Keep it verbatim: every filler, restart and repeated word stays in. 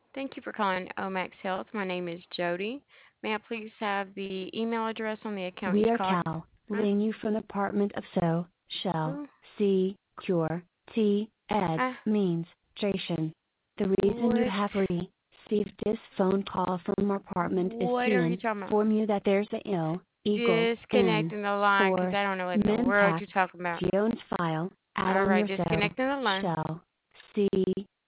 Thank you for calling Omax Health. My name is Jody. May I please have the email address on the account We you're are calling? Cal, Huh? ringing you from the Department of So, Shell, Who? C, Cure, T, Ed, Huh? means, Tration. The reason you What? have received this phone call from our apartment is What to are you talking about? inform you that there's a ill, eagle, N, Disconnecting the line because for, I don't know what in the world Menpack, you're talking about. Jones file, out All on right, your So, disconnecting the line. Shell, C,